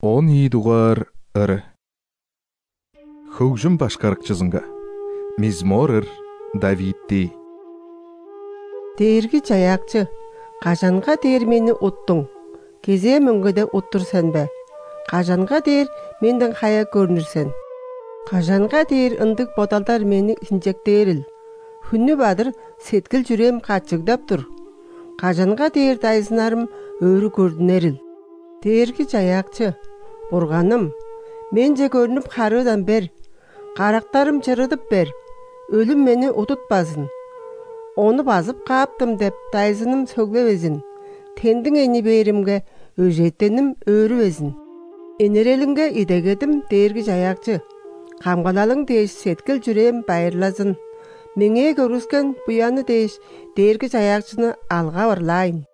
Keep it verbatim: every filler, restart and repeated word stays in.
он иидугар ыры. Хөгжім башқарықчызынға. Мизмор ыр Давидти. Дээрги жаякчы, қажанға дер мені ұттың. Кезе мүнгіде ұттыр сән бә. Қажанға дер мендің қая көрінірсен. Қажанға дер ындық бодалдар мені инжек деріл. Хүнні бадыр сеткіл жүрем қатшығдап тұр. Қажанға дер дайзынарым өрі көрдінеріл. Дээрги жаякчы, бұрғаным, мен же көрініп қарыдан бер. Қарақтарым жырыдып бер. Өлім мені ұтытпазын. Оны базып қаптым деп дайзыным сөглевезін. Тендің ені берімге өжеттенім өрівезін. Енерелінге идегедім дээрги жаякчы. Қамғаналың дейш сеткіл жүрем байырлазын. Менге көріскен бұяны дейш дээрги жаякчыны алға барлайын.